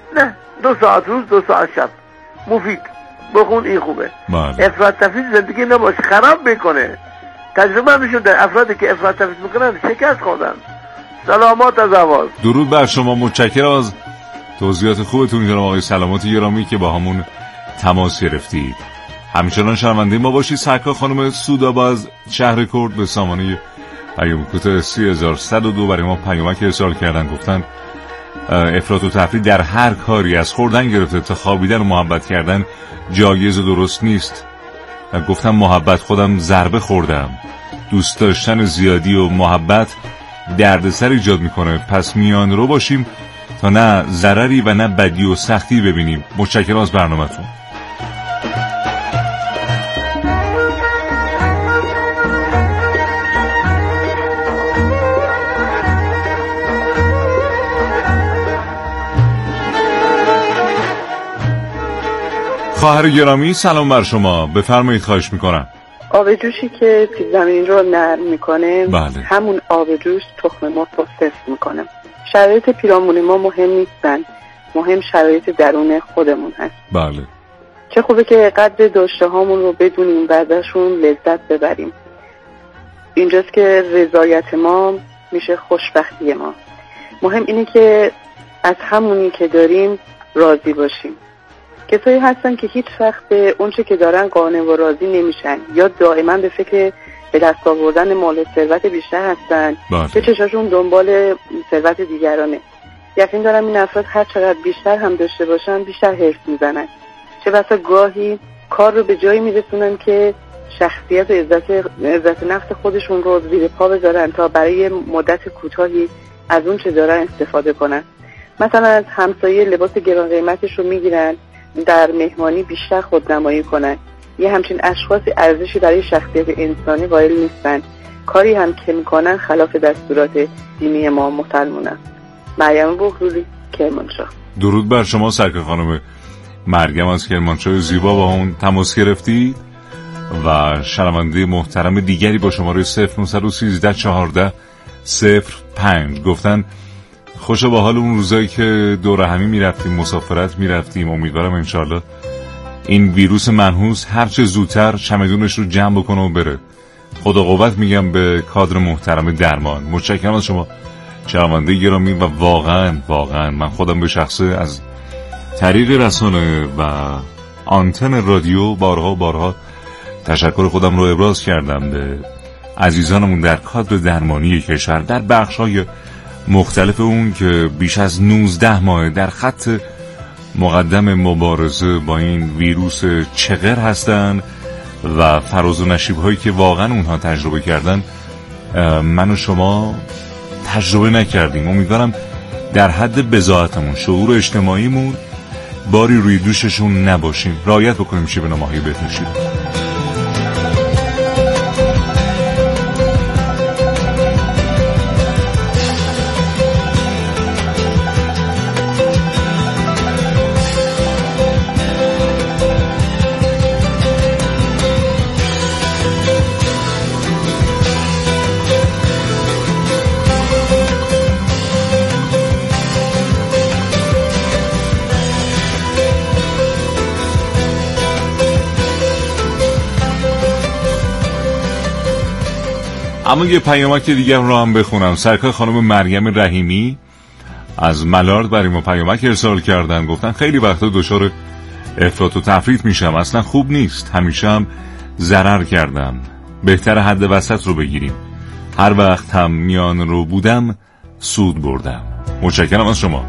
نه 2 ساعت روز 2 ساعت شب مفید بخون این خوبه. افراط تفرید زندگی نباشه خراب میکنه. تجربه میشون در افرادی که افراط تفرید میکنن شکست خوردن. سلامات از آواز. درود بر شما، متشکرم از توضیحات خوبتون جناب آقای سلامات گرامی که با همون تماس گرفتید. همچنان شنونده ما باشید. سرکار خانم سودابا از شهر کرد به سامانه پیام کوتاه 3102 برای ما پیامک ارسال کردن. گفتن افراط و تفرید در هر کاری از خوردن گرفته تا خوابیدن و محبت کردن جایز و درست نیست. گفتم محبت خودم ضربه خوردم. دوست داشتن زیادی و محبت دردسر ایجاد میکنه، پس میان رو باشیم تا نه ضرری و نه بدی و سختی ببینیم. متشکرم از برنامه‌تون. خواهر گرامی سلام بر شما، بفرمایید. خواهش میکنم. آب جوشی که زمین رو نرم میکنه بله. همون آب جوش تخم مرغ رو سفت میکنه. شرایط پیرامون ما مهم نیستن، مهم شرایط درون خودمون هست. بله. چه خوبه که قدر داشته هامون رو بدونیم و ازشون لذت ببریم. اینجاست که رضایت ما میشه خوشبختی ما. مهم اینه که از همونی که داریم راضی باشیم. کسایی هستن که هیچ وقت به اونچه که دارن قانع و راضی نمیشن یا دائما به فکر به دست آوردن مال و ثروت بیشتر هستن که چشاشون دنبال ثروت دیگرانه. یقین دارم این افراد هر چقدر بیشتر هم داشته باشن بیشتر حرص میزنن، چه بسا گاهی کار رو به جایی میرسونن که شخصیت و عزت نفس خودشون رو زیر پا بذارن تا برای مدت کوتاهی از اون چه دارن استفاده کنن. مثلا از همسایه لباس گران قیمتش رو میگیرن، در مهمانی بیشتر خودنمایی کنن. یه همچین اشخاصی ارزشی برای شخصیت انسانی قائل نیستن. کاری هم که میکنن خلاف دستورات دینی ما مسلمانان. مریم بهروزی، کرمانشاه. درود بر شما سرکار خانم مریم از کرمانشاه زیبا، با اون تماس گرفتید. و شنونده محترم دیگری با شماره 0913 14 05 گفتن خوشا با حال اون روزایی که دور همی میرفتیم مسافرت میرفتیم. امیدوارم انشالله این ویروس منحوس هرچه زودتر چمدونش رو جمع بکنه و بره. خدا قوت میگم به کادر محترم درمان. متشکرم از شما شنونده گرامی. و واقعا من خودم به شخصه از طریق رسانه و آنتن رادیو بارها تشکر خودم رو ابراز کردم به عزیزانمون در کادر درمانی کشور در بخش‌های مختلف اون که بیش از 19 ماه در خط مقدم مبارزه با این ویروس چغر هستن و فراز و نشیب هایی که واقعا اونها تجربه کردن من و شما تجربه نکردیم. امیدوارم در حد بضاعتمون، شعور اجتماعیمون باری روی دوششون نباشیم. رعایت بکنیم چی به نماهی بهتشیم. اما یه پیامک دیگه رو هم بخونم. سرکار خانم مریم رحیمی از ملارد برای ما پیامک ارسال کردن. گفتن خیلی وقتا دچار افراط و تفریط میشم، اصلا خوب نیست، همیشه هم ضرر کردم، بهتر حد وسط رو بگیریم. هر وقت هم میان رو بودم سود بردم. متشکرم از شما.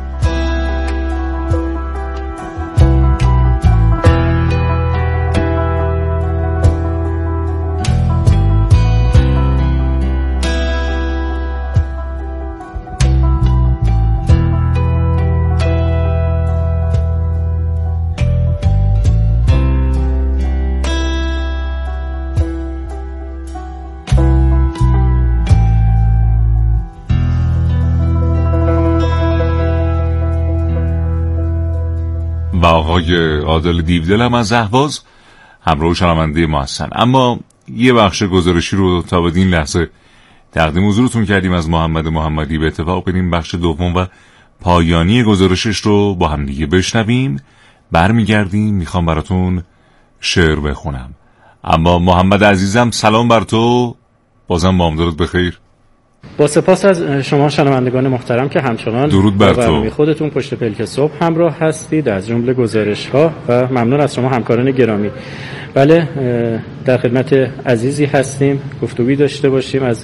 و آقای عادل دیودل هم از اهواز همراه شنونده ما هستن. اما یه بخش گزارشی رو تا بدین لحظه تقدیم حضورتون کردیم از محمد محمدی. به اتفاق بدیم بخش دوم و پایانی گزارشش رو با هم دیگه بشنویم. برمیگردیم میخوام براتون شعر بخونم. اما محمد عزیزم سلام بر تو، بازم بامدادت بخیر. با سپاس از شما شنوندگان محترم که همچنان درود بر تو. خودتون پشت پلک صبح همراه هستید از جمله گزارش‌ها و ممنون از شما همکاران گرامی. بله در خدمت عزیزی هستیم، گفتگویی داشته باشیم از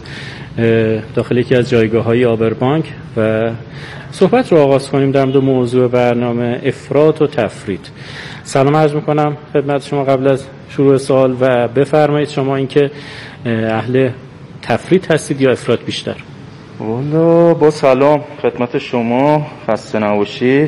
داخل یکی از جایگاه‌های آبربانک و صحبت رو آغاز کنیم در مورد موضوع برنامه افراط و تفریط. سلام عرض می‌کنم خدمت شما قبل از شروع سوال و بفرمایید شما اینکه اهل تفریط هستید یا افراط بیشتر؟ والا با سلام خدمت شما، خسته نباشید.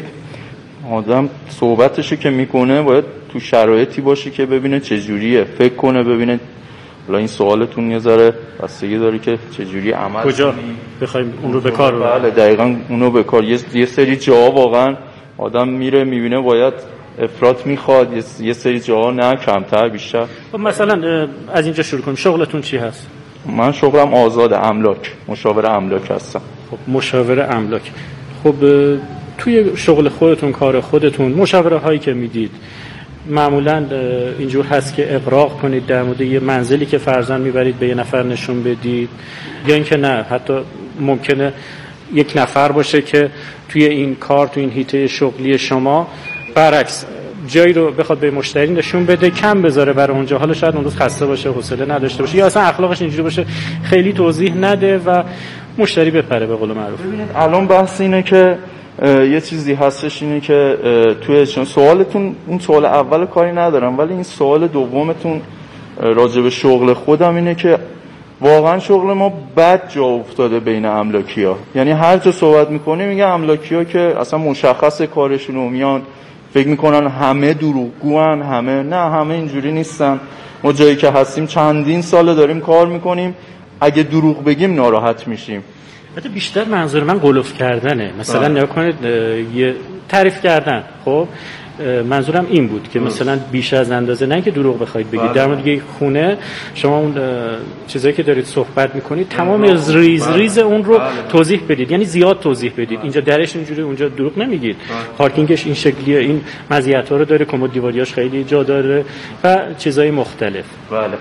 آدم صحبتشو که میکنه باید تو شرایطی باشه که ببینه چجوریه، فکر کنه ببینه. حالا این سوالتون یه ذره بستگی داره که چجوری عمل کجا بخوایم اون رو به کار ببریم. بله دقیقاً اونو به کار. یه سری جاها واقعا آدم میره میبینه باید افراط میخواد، یه سری جاها نه، کمتر بیشتر. خب مثلا از اینجا شروع کنیم. شغلتون چی هست؟ من شغلم آزاد املاک، مشاور املاک هستم. خب مشاور املاک. خب توی شغل خودتون، کار خودتون، مشاوره هایی که میدید معمولا اینجور هست که اغراق کنید در مورد یه منزلی که فرضاً میبرید به یه نفر نشون بدید، یا اینکه نه حتی ممکنه یک نفر باشه که توی این کار، توی این حیطه شغلی شما برعکس جایی رو بخواد به مشتری نشون بده کم بذاره برای اونجا، حالا شاید اون روز خسته باشه، حوصله نداشته باشه، یا اصلا اخلاقش اینجوری باشه خیلی توضیح نده و مشتری بپره به قول معروف. ببینید الان بحث اینه که یه چیزی هستش اینه که توی سوالتون، اون سوال اول کاری ندارم، ولی این سوال دومتون راجع به شغل خودم اینه که واقعا شغل ما بد جا افتاده بین املاکی‌ها. یعنی هر جا صحبت می‌کنیم میگه املاکی‌ها که اصلا مشخص کارشون رو میان فکر میکنن همه دروغگوان، همه اینجوری نیستن. ما جایی که هستیم چندین ساله داریم کار میکنیم، اگه دروغ بگیم ناراحت میشیم. البته بیشتر منظور من قلوف کردنه. مثلا نگاه کنید یه تعریف کردن، خب منظورم این بود که مثلا بیش از اندازه، نه که دروغ بخواید بگید در مورد یک خونه شما اون چیزایی که دارید صحبت میکنید تمام از ریز اون رو توضیح بدید، یعنی زیاد توضیح بدید. اینجا درش اینجوری، اونجا دروغ نمیگید، پارکینگش این شکلیه، این مزیت‌ها رو داره، کمد دیواریاش خیلی جا داره و چیزای مختلف. بله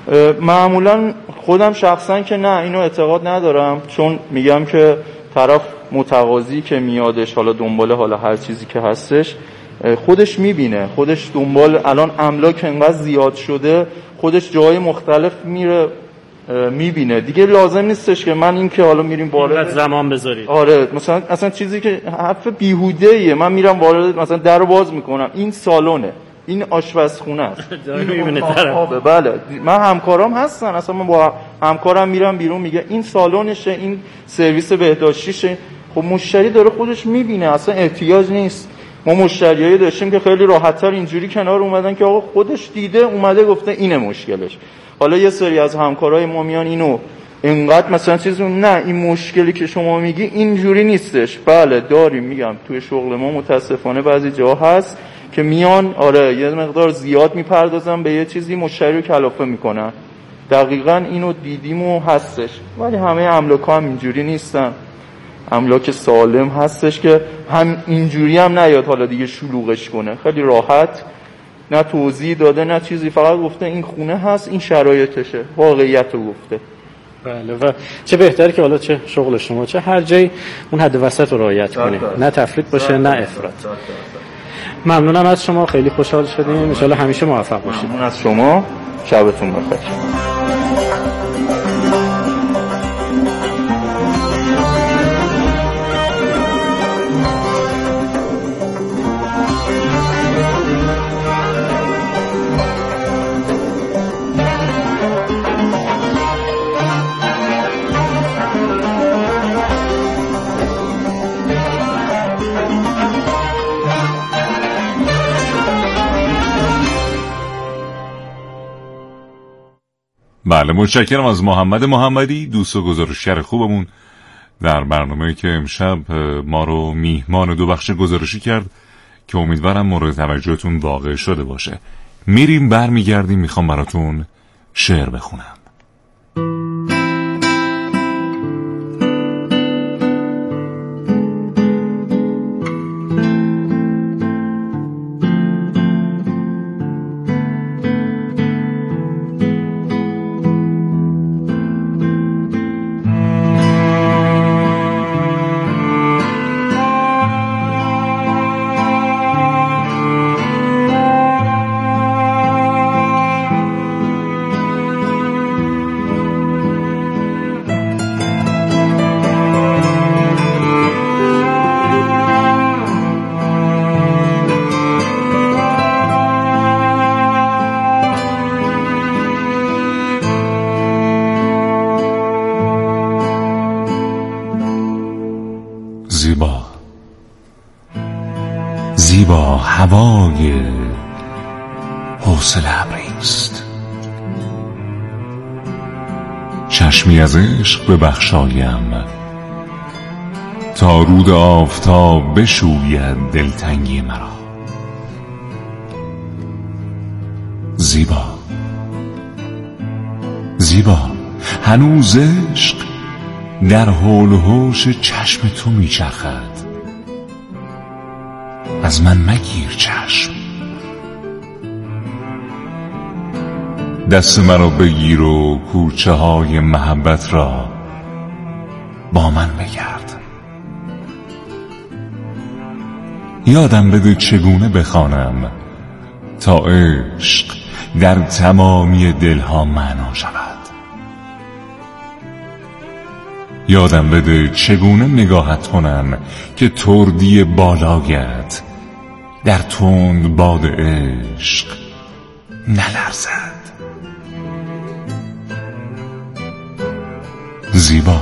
معمولا خودم شخصا که نه، اینو اعتقاد ندارم، چون میگم که طرف متقاضی که میادش حالا دنبال حالا هر چیزی که هستش خودش میبینه، خودش دنبال الان املاک انقدر زیاد شده، خودش جای مختلف میره میبینه دیگه. لازم نیستش که من این که حالا میریم وارد زمان بذارید. آره مثلا اصلا چیزی که حرف بیهوده‌ایه، من میرم وارد مثلا درو باز میکنم، این سالونه، این آشپزخونه است، این طرف. بله من همکارام هستن، اصلا من با همکارم میرم بیرون میگه این سالونشه، این سرویس بهداشتیشه. خب مشتری داره خودش میبینه، اصلا احتیاج نیست. ما مشتریایی داشتیم که خیلی راحت‌تر اینجوری کنار اومدن که آقا خودش دیده اومده گفته اینه مشکلش. حالا یه سری از همکارای ما میان اینو اینقدر مثلا چیزو نه، این مشکلی که شما میگی اینجوری نیستش. بله داریم، میگم توی شغل ما متاسفانه بعضی جا هست که میان آره یه مقدار زیاد میپردازن به یه چیزی، مشتری رو کلافه میکنن. دقیقاً اینو دیدیم و هستش، ولی همه املاک‌ها هم اینجوری نیستن. املاک سالم هستش که هم اینجوری هم نیاد حالا دیگه شلوغش کنه، خیلی راحت، نه توضیح داده نه چیزی، فقط گفته این خونه هست، این شرایطشه، واقعیت رو گفته. بله و چه بهتره که حالا چه شغل شما چه هر جایی اون حد وسط رو رعایت کنید، نه تفریط باشه نه افراط. ممنونم از شما، خیلی خوشحال شدیم، ان شاءالله همیشه موفق باشید. ممنون از شما، شبتون بخیر. بله متشکرم از محمد محمدی، دوست و گزارشگر خوبمون در برنامه‌ای که امشب ما رو میهمان دو بخش گزارشی کرد که امیدوارم مورد توجهتون واقع شده باشه. میریم برمیگردیم، میخوام براتون شعر بخونم. زیبا هوای حوصله ابریست. چشمی از عشق ببخشایم تا رود آفتاب بشوید دلتنگی مرا. زیبا زیبا هنوز عشق در حول و حوش چشم تو میچرخد. از من مگیر چشم، دست مرا بگیر و کوچه های محبت را با من بگرد. یادم بده چگونه بخوانم تا عشق در تمامی دلها معنا شود. یادم بده چگونه نگاهت کنم که تردی بالایت در تند باد عشق نلرزد. زیبا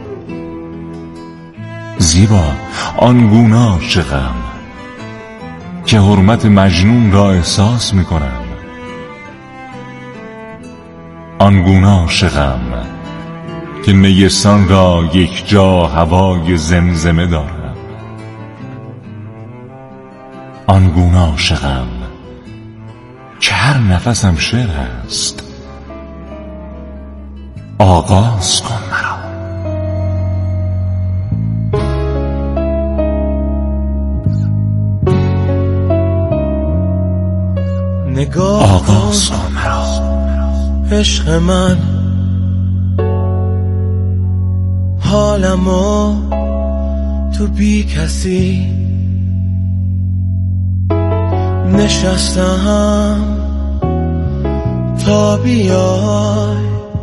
زیبا آنگونه عاشقم که حرمت مجنون را احساس میکنم. آنگونه عاشقم که نیستان را یک جا هوای زمزمه دارم. آنگونه عاشقم که هر نفسم شعر است. آغاز کن مرا. آغاز کن مرا. عشق من حالمو تو بی کسی نشستم تا بیای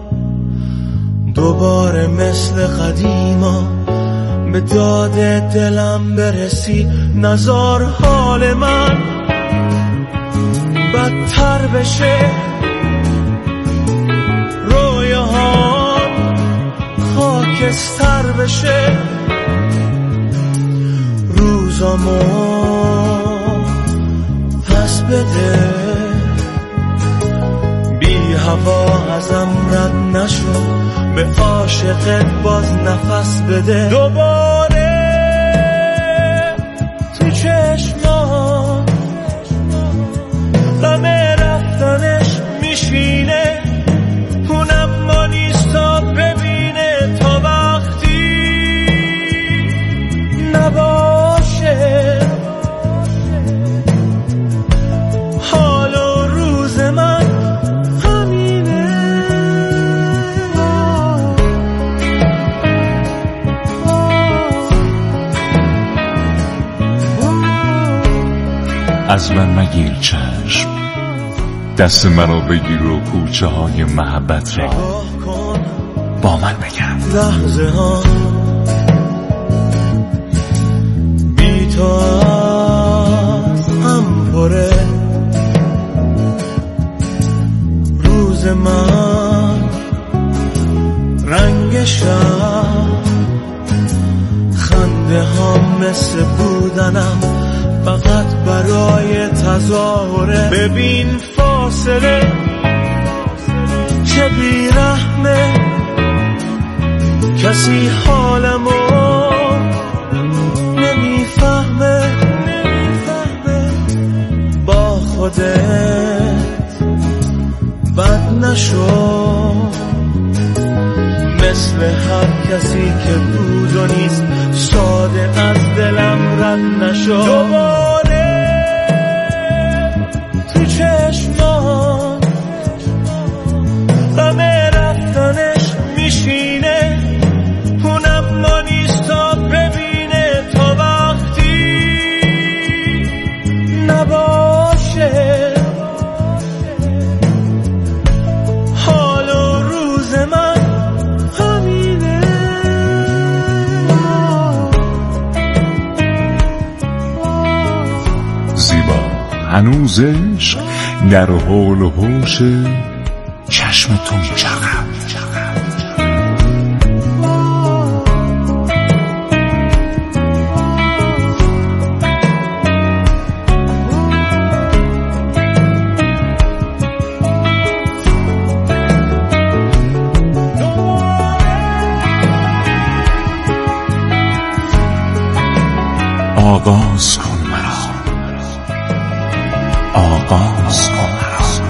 دوباره مثل قدیما به داد دلم برسی. نزار حال من بدتر بشه، رویاهام خاکستر بشه، روزامو پس بده، بی هوا ازم رد نشو، به عاشقت باز نفس بده. دوباره تو چشمان غم رفتنش میشینه، اونم ما نیست تا ببینه تا وقتی نباشه. حال و روز من همینه. از من مگیر چشم، دست مرا بگیر و کوچه های محبت را با من بگرد. لحظه ها بی تو از هم پره، روز من رنگ شب، خنده ها مثل بودنم فقط برای تظاهره. ببین فاصله چه بیرحمه، کسی حالمو نمیفهمه. با خودت بد نشو، مثل هر کسی که بود و نیست، ساده از دلم رد نشو. دوباره تو چشمان غم رفتنش میشینه، اونم ما نیست تا ببینه تا وقتی نباشه. حال و روز من همینه. زیبا هنوز عشق در حول و حوش چشم تو میچرخد. آغاز کن مرا، آغاز کن مرا.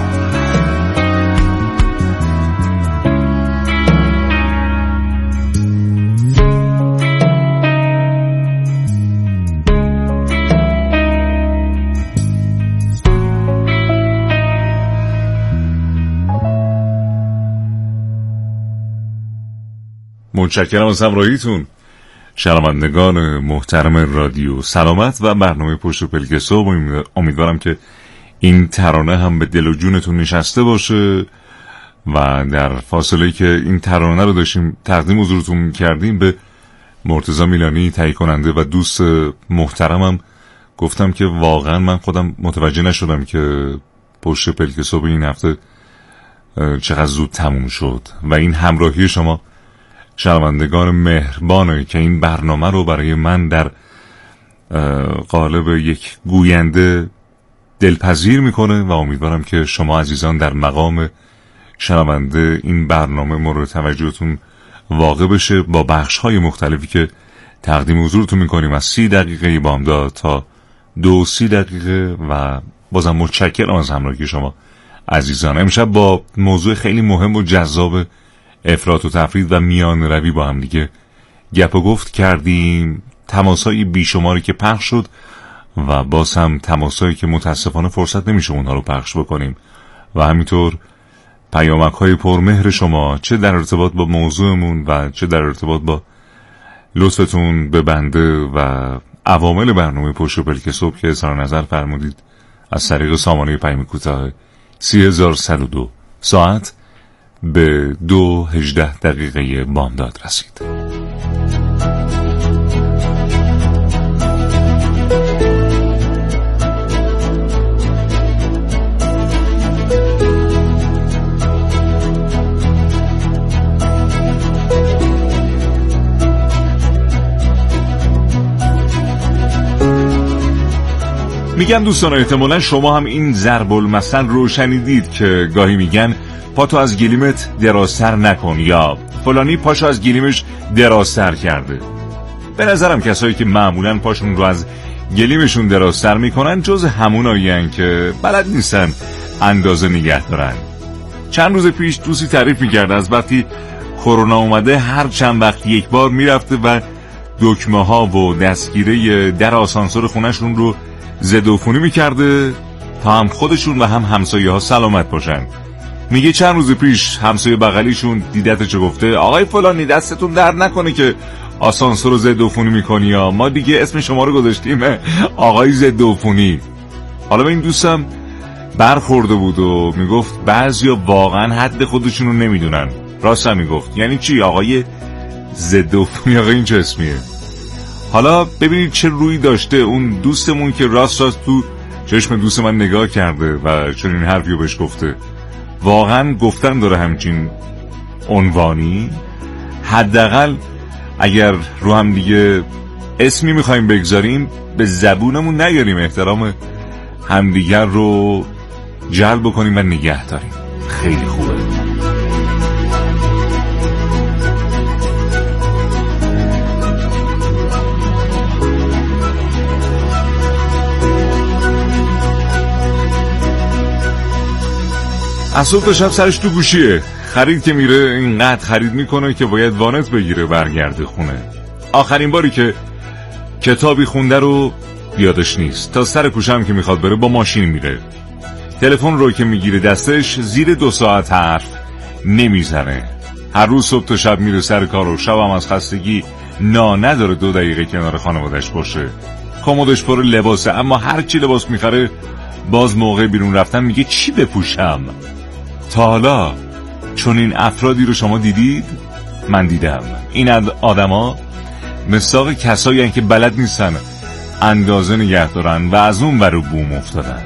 متشکرم از همراهیتون شنوندگان محترم رادیو سلامت و برنامه پشت پلک صبح. امیدوارم که این ترانه هم به دل و جونتون نشسته باشه و در فاصله که این ترانه رو داشتیم تقدیم حضورتون کردیم به مرتضی میلانی تهیه کننده و دوست محترمم گفتم که واقعا من خودم متوجه نشدم که پشت پلک صبح این هفته چقدر زود تموم شد و این همراهی شما شنوندگان مهربانه که این برنامه رو برای من در قالب یک گوینده دلپذیر میکنه و امیدوارم که شما عزیزان در مقام شنونده این برنامه مورد توجهتون واقع بشه با بخش‌های مختلفی که تقدیم حضورتون میکنیم از 30 دقیقه بامداد تا 2-3 دقیقه و بازم متشکرم از همراهی شما عزیزان. امشب با موضوع خیلی مهم و جذاب افراط و تفرید و میان روی با هم دیگه گپ و گفت کردیم. تماسایی بیشماری که پخش شد و باز هم تماسایی که متاسفانه فرصت نمیشه اونها رو پخش بکنیم و همینطور پیامک‌های پرمهر شما چه در ارتباط با موضوعمون و چه در ارتباط با لطفتون به بنده و عوامل برنامه پشت پلک صبح که اظهار نظر فرمودید از طریق سامانه پیام کوتاه 3102 ساعت به 2:18 بامداد رسید. میگم دوستان احتمالا شما هم این ضرب المثل رو شنیدید که گاهی میگن پاتو از گلیمت درازتر نکن یا فلانی پاشو از گلیمش درازتر کرده. به نظرم کسایی که معمولا پاشون رو از گلیمشون درازتر میکنن جز همونایین که بلد نیستن اندازه نگه دارن. چند روز پیش دوستی تعریف میکرد از وقتی کرونا اومده هر چند وقت یک بار میرفته و دکمه ها و دستگیره در آسانسور خونهشون رو ضدعفونی میکرده تا هم خودشون و هم همسایه ها سلامت باشن. میگه چند روز پیش همسایه بغلیشون دیدت چه گفته آقای فلانی دستتون درد نکنه که آسانسور رو ضدعفونی میکنی یا ما دیگه اسم شما رو گذاشتیم آقای ضدعفونی. حالا به این دوستم برخورده بود و میگفت بعضیا واقعا حد خودشون رو نمیدونن. راست هم میگفت یعنی چی آقای ضدعفونی؟ آقای این چه اسمیه؟ حالا ببینید چه روی داشته اون دوستمون که راست تو چشم دوست من نگاه کرده و چنین حرفی رو بهش گفته. واقعا گفتن داره همچین عنوانی. حداقل اگر رو هم دیگه اسمی میخوایم بگذاریم به زبونمون نیاریم، احترام همدیگر رو جلب کنیم و نگه داریم. خیلی خوبه. از صبح تا شب سرش تو گوشیه. خرید که میره اینقدر خرید میکنه که باید وانت بگیره برگرده خونه. آخرین باری که کتابی خونده رو یادش نیست. تا سر کوچه هم که میخواد بره با ماشین میره. تلفن رو که میگیره دستش زیر 2 ساعت حرف نمیزنه. هر روز صبح تا شب میره سر کار و شب هم از خستگی نداره 2 دقیقه کنار خانوادش باشه. کمدش پر لباسه اما هر چی لباس میخره باز موقع بیرون رفتن میگه چی بپوشم. تا حالا چون این افرادی رو شما دیدید؟ من دیدم. این آدما مثاق کسایی هستن که بلد نیستن اندازه نگه دارن و از اون ور بوم افتادن.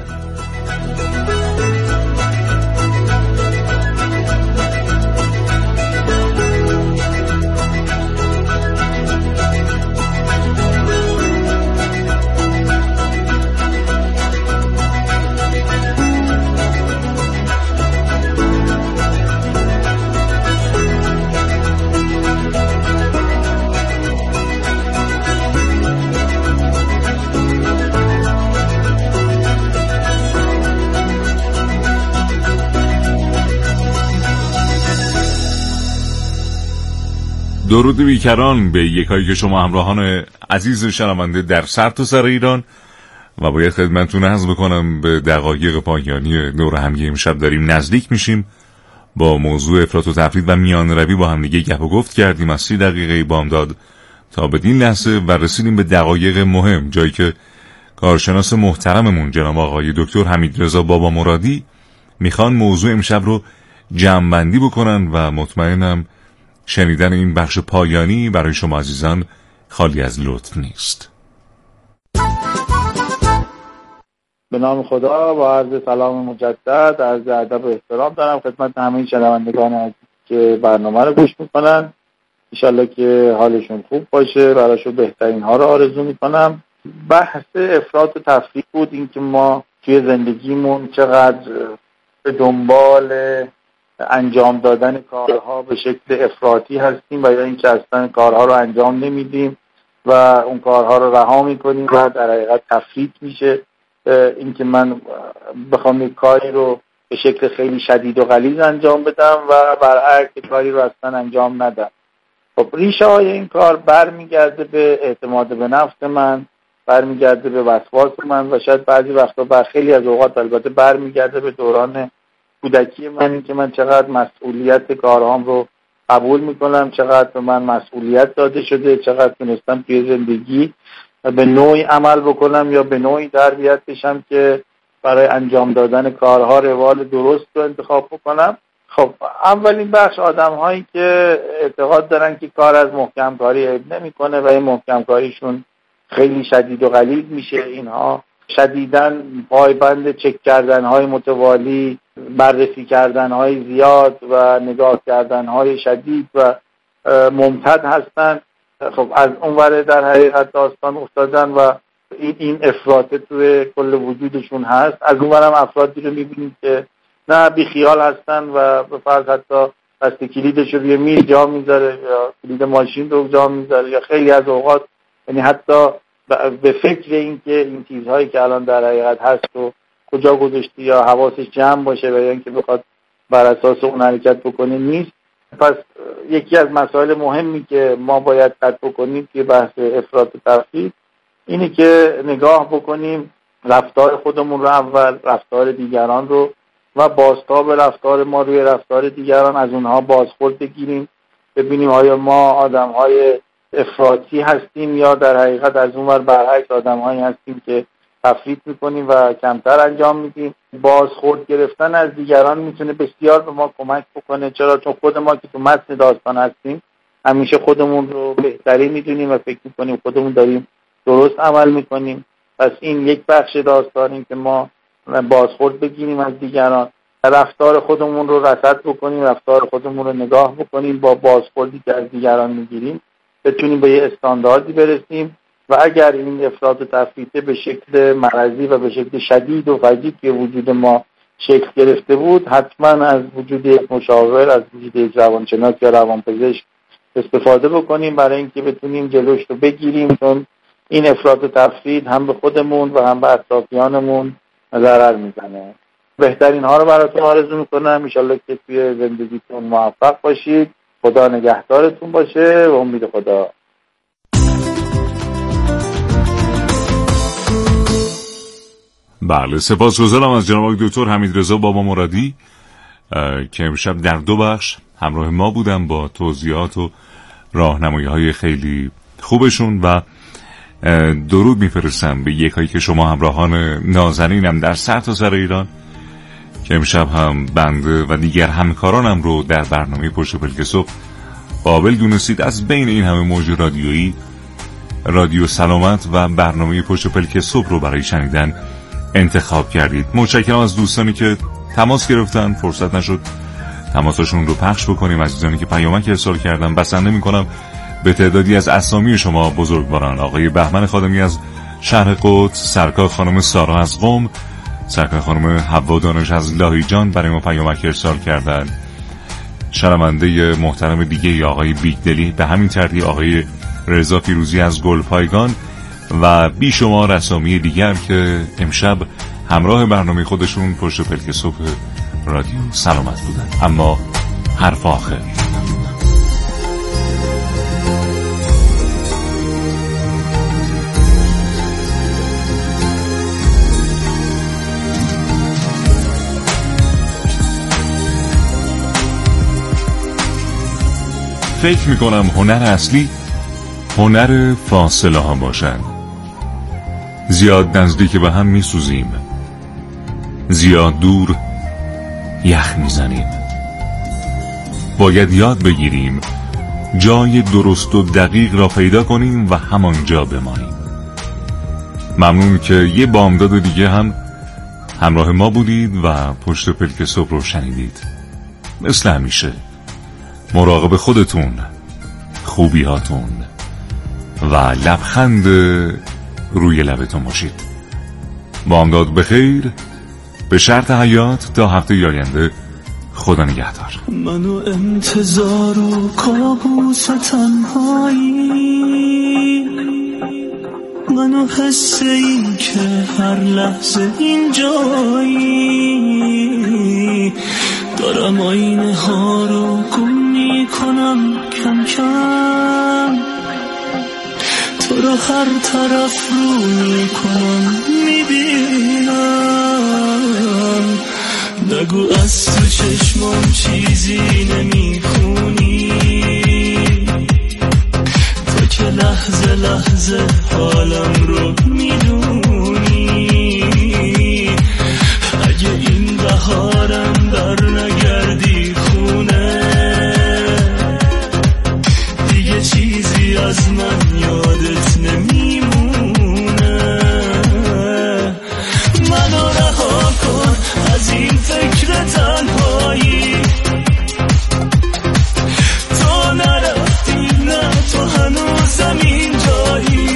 درود بیکران به یکایی که شما همراهان عزیز شنونده در سرتاسر ایران و باید خدمتتون عرض بکنم به دقایق پایانی دور همی امشب داریم نزدیک میشیم. با موضوع افراط و تفرید و میان روی با هم دیگه گپ و گفت کردیم از 30 دقیقه بامداد تا بدین لحظه و رسیدیم به دقایق مهم، جایی که کارشناس محترممون جناب آقای دکتر حمیدرضا بابا مرادی میخوان موضوع امشب رو جمع‌بندی بکنن و مطمئنم شنیدن این بخش پایانی برای شما عزیزان خالی از لطف نیست. به نام خدا با عرض سلام مجدد، عرض ادب و احترام دارم خدمت همه شنوندگان عزیز که برنامه رو گوش میکنن. انشالله که حالشون خوب باشه، براشون بهترین ها رو آرزو میکنم. بحث افراط و تفریط بود، این که ما توی زندگیمون چقدر به دنبال انجام دادن کارها به شکل افراطی هستیم و یا اینکه اصلا کارها رو انجام نمیدیم و اون کارها رو رها میکنیم و در حقیقت تفریط میشه. اینکه من بخوام یک کاری رو به شکل خیلی شدید و غلیظ انجام بدم و برعکس کاری رو اصلا انجام ندم. خب ریشه های این کار برمیگرده به اعتماد به نفس من، برمیگرده به وسواس من و شاید بعضی وقتا خیلی از اوقات البته برمیگرده به دوران کودکی من، این که من چقدر مسئولیت کارهام رو قبول میکنم، چقدر به من مسئولیت داده شده، چقدر تونستم توی زندگی به نوعی عمل بکنم یا به نوعی تربیت بشم که برای انجام دادن کارها روال درست رو انتخاب بکنم. خب اولین بخش آدم هایی که اعتقاد دارن که کار از محکم کاری عیب نمیکنه و این محکم کاریشون خیلی شدید و غلیظ میشه. اینها شدیداً پایبند چک کردن های متوالی، بررسی کردن های زیاد و نگاه کردن های شدید و ممتد هستن. خب از اونور در حقیقت داستان افتادن و این افراط توی کل وجودشون هست. از اونورم افرادی رو میبینید که نه بیخیال هستن و به فرض حتی دست کلیدش رو روی میز جا میذاره یا کلید ماشین رو جا میذاره یا خیلی از اوقات یعنی حتی به فکر این که این چیزهایی که الان در حقیقت هست و کجا گذاشتی یا حواسش جمع باشه و یا اینکه بخواد بر اساس اون حرکت بکنه نیست. پس یکی از مسائل مهمی که ما باید قطع بکنیم که بحث افراط و تفریط اینه که نگاه بکنیم رفتار خودمون رو اول، رفتار دیگران رو و بازتاب رفتار ما روی رفتار دیگران از اونها بازخورد بگیریم، ببینیم آیا ما آدم‌های افراطی هستیم یا در حقیقت از اونور برعکس آدم‌هایی هستیم که تفریط میکنیم و کمتر انجام میدیم. بازخورد گرفتن از دیگران میتونه بسیار به ما کمک بکنه. چرا؟ چون خود ما که تو متن داستان هستیم همیشه خودمون رو بهتری میدونیم و فکر میکنیم خودمون داریم درست عمل میکنیم. پس این یک بخش داستانی که ما بازخورد بگیریم از دیگران، رفتار خودمون رو رصد بکنیم، رفتار خودمون رو نگاه بکنیم، با بازخوردی که از دیگران میگیریم بتونیم به یه استانداردی برسیم و اگر این افراط و تفریط به شکل مرضی و به شکل شدید و فجیع که وجود ما شکل گرفته بود، حتما از وجود یک مشاور، از وجود یک روانشناس یا روانپزشک استفاده بکنیم برای اینکه بتونیم جلوش رو بگیریم، چون این افراط و تفریط هم به خودمون و هم به اطرافیانمون ضرر میزنه. بهترین ها رو براتون آرزو میکنم. ان شاءالله که توی زندگیتون موفق باشید. خدا نگهدارتون باشه و امید خدا. بله، سپاسگزارم از جناب دکتر حمیدرضا بابا مرادی که امشب در 2 بخش همراه ما بودن با توضیحات و راهنمایی‌های خیلی خوبشون و درود میفرستم به یکایی که شما همراهان نازنینم در سرتاسر ایران که امشب هم بنده و دیگر همکارانم رو در برنامه پشت پلک صبح قابل دونستید. از بین این همه موج رادیویی، رادیو سلامت و برنامه پشت پلک صبح رو برای شنیدن انتخاب کردید. متشکرم از دوستانی که تماس گرفتن، فرصت نشد تماساشون رو پخش بکنیم. عزیزانی که پیامک ارسال کردن، بسنده میکنم به تعدادی از اسامی شما بزرگواران: آقای بهمن خادمی از شهر قدس، سرکار خانم سارا از قم، سرکار خانم حوا دانش از لاهیجان برای ما پیامک ارسال کردن. شنونده محترم دیگه آقای بیگدلی، به همین ترتیب آقای رضا فیروزی از گلپایگان و بیشمار اسامی دیگر که امشب همراه برنامه خودشون پشت پلک صبح رادیو سلامت بودن. اما حرف آخر فکر میکنم هنر اصلی هنر فاصله ها باشد. زیاد نزدیک به هم میسوزیم، زیاد دور یخ میزنیم. باید یاد بگیریم جای درست و دقیق را پیدا کنیم و همانجا بمانیم. ممنون که یه بامداد دیگه هم همراه ما بودید و پشت پلک صبح رو شنیدید. مثل همیشه مراقب خودتون، خوبی هاتون و لبخند روی لبتون باشید. بامداد بخیر، به شرط حیات تا هفته آینده. خدا نگهدار. منو انتظار و کابوس تنهایی، منو حس این که هر لحظه اینجایی، دارم آینه ها رو گم میکنم کم کم، تو رو هر طرف رو میکنم میبینم. نگو از تو چشمام چیزی نمیخونی، تو که لحظه لحظه حالم رو میدونی. اگه این بهارم در نگردی خونه، دیگه چیزی از من یادت نمیمونه. منو رها کن از این فکر تنهایی، تو نرفتی، نه تو هنوزم اینجایی.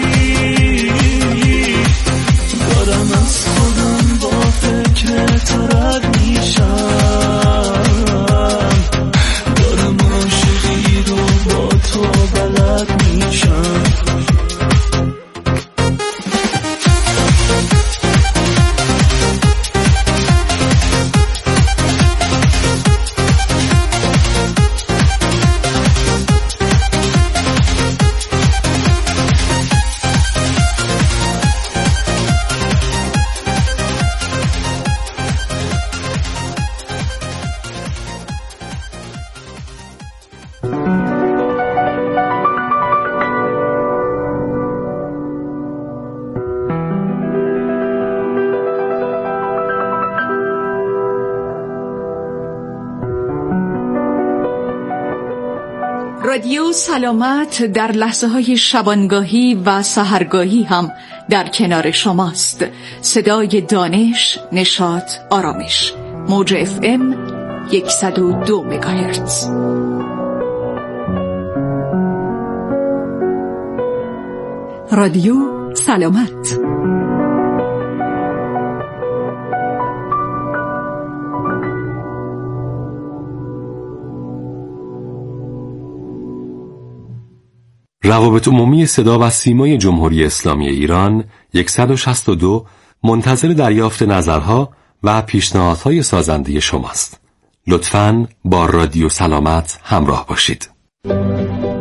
دارم از خودم با فکر تو رد میشم، دارم عاشقی رو با تو بلد میشم. رادیو سلامت در لحظه‌های شبانگاهی و سحرگاهی هم در کنار شماست. صدای دانش، نشاط، آرامش. موج FM 102 مگاهرتز. رادیو سلامت. روابط عمومی صدا و سیمای جمهوری اسلامی ایران 162 منتظر دریافت نظرها و پیشنهادهای سازنده شماست. لطفاً با رادیو سلامت همراه باشید.